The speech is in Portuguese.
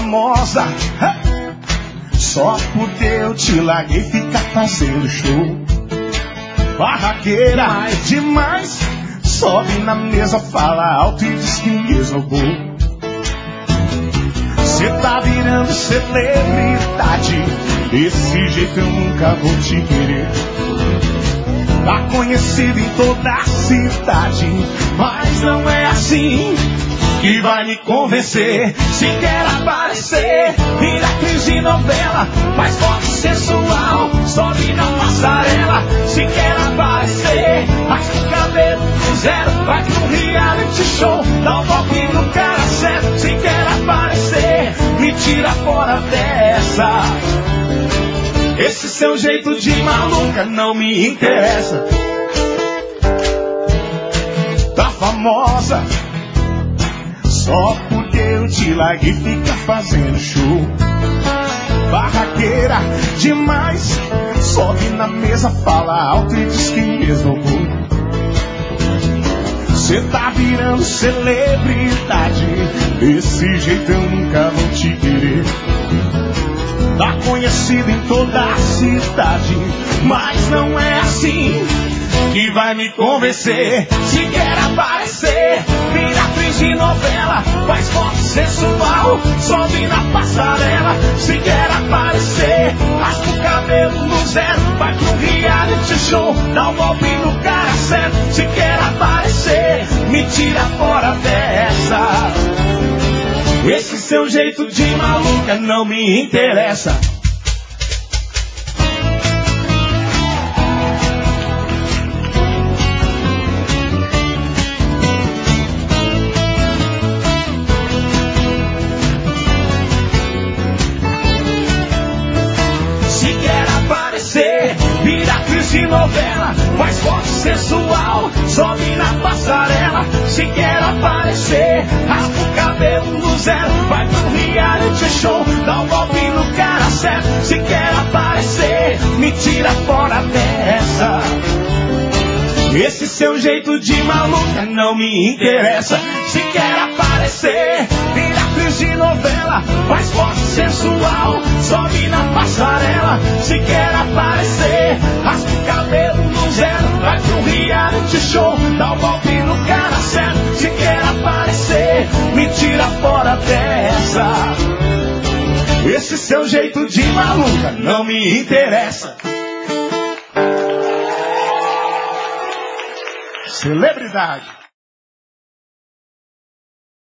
famosa. Só porque eu te larguei ficar fazendo show. Barraqueira demais. Sobe na mesa, fala alto e diz que me esnobou. Cê tá virando celebridade. Desse jeito eu nunca vou te querer. Tá conhecido em toda a cidade, mas não é assim que vai me convencer. Se quer aparecer, vira atriz de novela, faz foto sensual, sobe na passarela. Se quer aparecer, rasga o cabelo do zero, vai pro reality show, dá um golpe no cara certo. Se quer aparecer, me tira fora dessa. Esse seu jeito de maluca não me interessa. Tá famosa só porque eu te larguei fica fazendo show. Barraqueira demais. Sobe na mesa, fala alto e diz que me esnobou. Cê tá virando celebridade. Desse jeito eu nunca vou te querer. Tá conhecido em toda a cidade, mas não é assim que vai me convencer. Se quer aparecer, vira atriz de novela, faz foto sensual, sobe na passarela. Se quer aparecer, rasga o cabelo no zero, vai pro reality show, dá um golpe no cara certo. Se quer aparecer, me tira fora dessa. Esse seu jeito de maluca não me interessa. Se quer aparecer, vira atriz de novela, faz foto sensual, sobe na passarela. Se quer aparecer, rasga o cabelo no zero, vai pro reality show, dá um golpe no cara certo. Se quer aparecer, me tira fora dessa. Esse seu jeito de maluca não me interessa. Se quer aparecer, vira atriz de novela, faz foto sensual, sobe na passarela. Se quer aparecer, rasga o cabelo no zero, vai pro reality show, dá um golpe no cara certo. Se quer aparecer, me tira fora dessa. Esse seu jeito de maluca não me interessa. Celebridade.